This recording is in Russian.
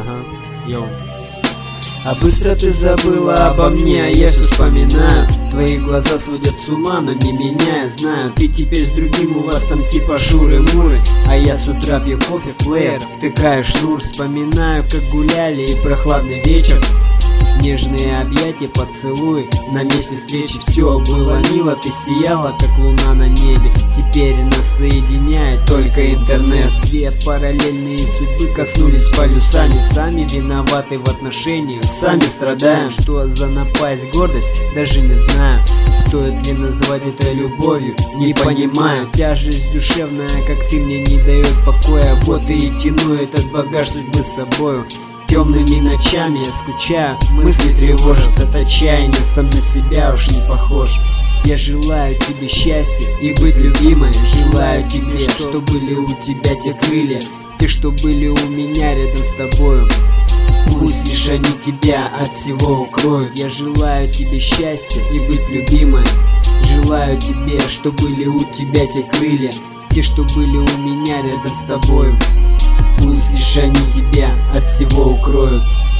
Ага, йоу. А быстро ты забыла обо мне, а я все вспоминаю. Твои глаза сводят с ума, но не меня, я знаю. Ты теперь с другим, у вас там типа шуры-муры. А я с утра пью кофе, флеер, втыкаю шнур. Вспоминаю, как гуляли и прохладный вечер. Нежные объятия, поцелуи. На месте встречи все было мило. Ты сияла, как луна на небе. Теперь нас соединяет только интернет. Две параллельные судьбы коснулись полюсами. Сами виноваты в отношениях, сами страдаем. Что за напасть, гордость, даже не знаю. Стоит ли назвать это любовью, не понимаю. Тяжесть душевная, как ты, мне не дает покоя. Вот и тяну этот багаж судьбы с собою. Темными ночами я скучаю, мысли тревожат от отчаяния, сам на себя уж не похож. Я желаю тебе счастья и быть любимой. Желаю тебе, что были у тебя те крылья, те, что были у меня рядом с тобою. Пусть лишь они тебя от всего укроют. Я желаю тебе счастья и быть любимой. Желаю тебе, что были у тебя те крылья, те, что были у меня рядом с тобою. Пусть лишь они тебя от всего укроют.